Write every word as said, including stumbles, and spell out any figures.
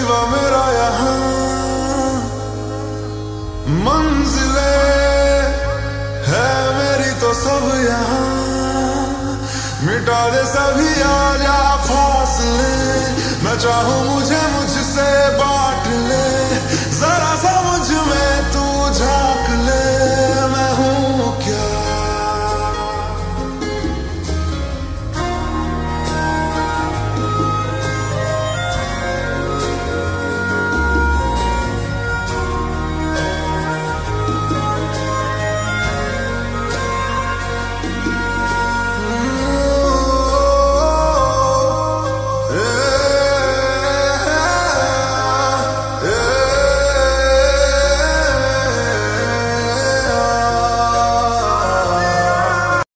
सिवा मेरा यहाँ मंजिले है मेरी तो सब यहाँ, मिटा दे सभी आजा फासले, मैं चाहूँ मुझे मुझसे बांट ले, जरा सा मुझ में तू झांक